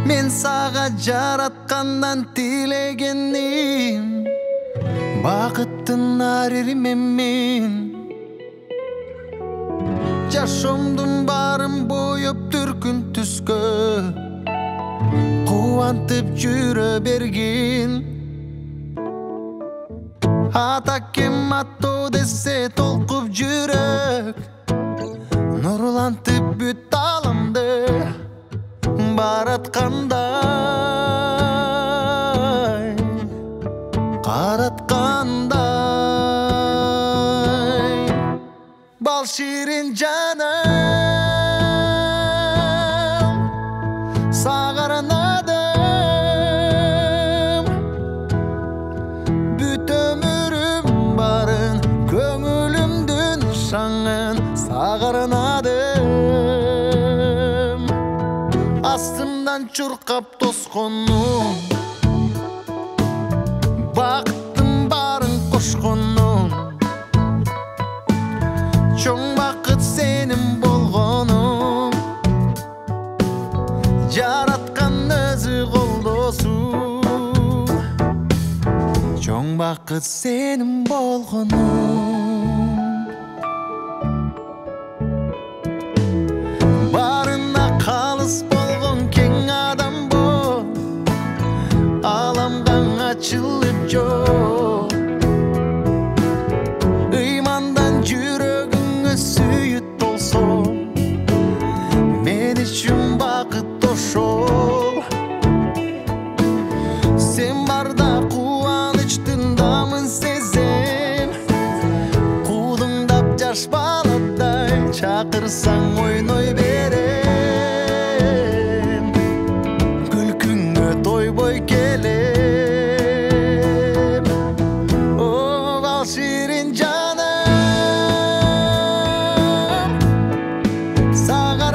Men sağa жараткандан тилегеним бакыттын арермен мен. Жашоомдун барын боёп түркүн түскө кубантып жүрө бергин. Ата кем аттоо десе толкуп жүрөк нурлантып бүт аламды бараткандай караткандай. Бал ширин жаным сага арнадым, бүт өмүрүм барын көңүлүмдүн шаңын сага арнадым. Астымдан чуркап тосконум, бактын барын кошконум, чоң бакыт сенин болгонум. Жараткан өзү колдосу, чоң бакыт сенин болгонум. Барына калыс болгон кең адам бол, аламга ачылып жол. Ыймандан жүрөгүңө сүйүт болсо, мен үчүн бакыт ошол. Сен барда кубанычтын дамын сезем, куудуңдап жаш баладай чакырсаң ойной берем. Күлкүңө тойбой келем. О, бал ширин жаным сага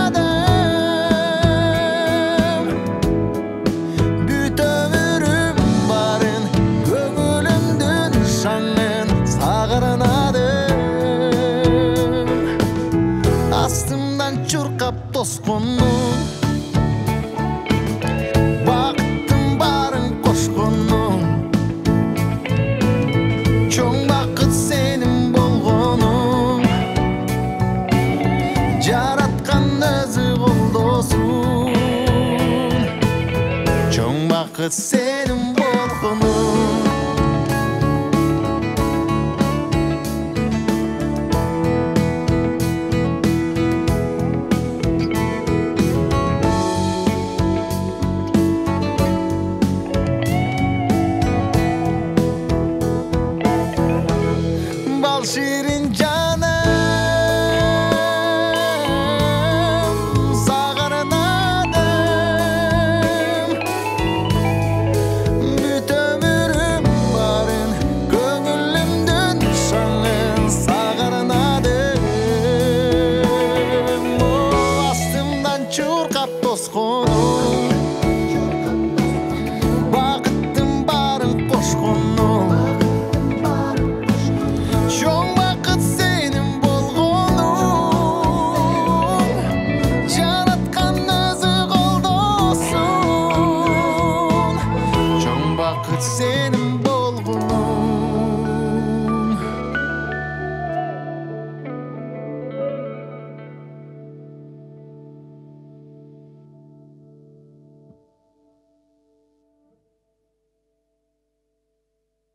арнадым, бүт өмүрүм барын көңүлүмдүн шаңын сага арнадым. Астымдан чуркап тосконум, бактын барын кошконум, чоң бакыт сенин болгонум. Жараткан өзү колдосун, чоң бакыт сенин болгонум. Бал ширин жаным сага арнадым, бүт өмүрүм барын көңүлүмдүн шаңын сага арнадым. О, астымдан чуркап тосконум,